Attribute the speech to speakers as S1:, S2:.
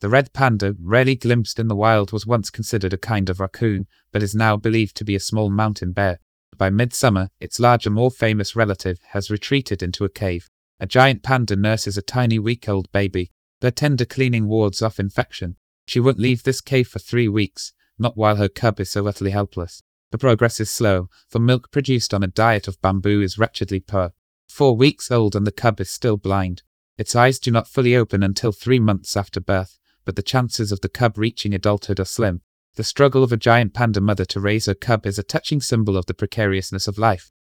S1: The red panda, rarely glimpsed in the wild, was once considered a kind of raccoon, but is now believed to be a small mountain bear. By midsummer, its larger, more famous relative has retreated into a cave. A giant panda nurses a tiny week-old baby. Their tender cleaning wards off infection. She won't leave this cave for 3 weeks, not while her cub is so utterly helpless. The progress is slow, for milk produced on a diet of bamboo is wretchedly poor. 4 weeks old and the cub is still blind. Its eyes do not fully open until 3 months after birth, but the chances of the cub reaching adulthood are slim. The struggle of a giant panda mother to raise her cub is a touching symbol of the precariousness of life.